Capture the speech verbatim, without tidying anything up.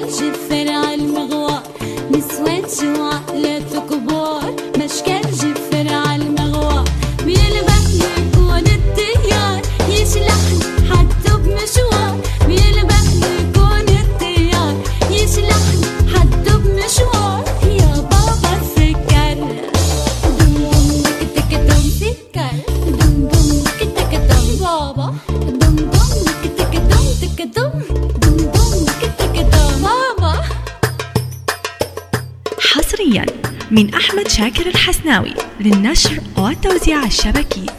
جفر عالمغوار نسوان شو عقلات كبار مشكل جفر عالمغوار بيلبق يكون التيار يشلحني حتى بمشوار بيلبق يكون التيار يشلحني حتى بمشوار يا بابا سكر دم دم تك تك دم سكر دم دم تك تك دم بابا دم دم تك تك دم تك دم دم دم تك تك دم بابا. حصريا من أحمد شاكر الحسناوي للنشر والتوزيع الشبكي.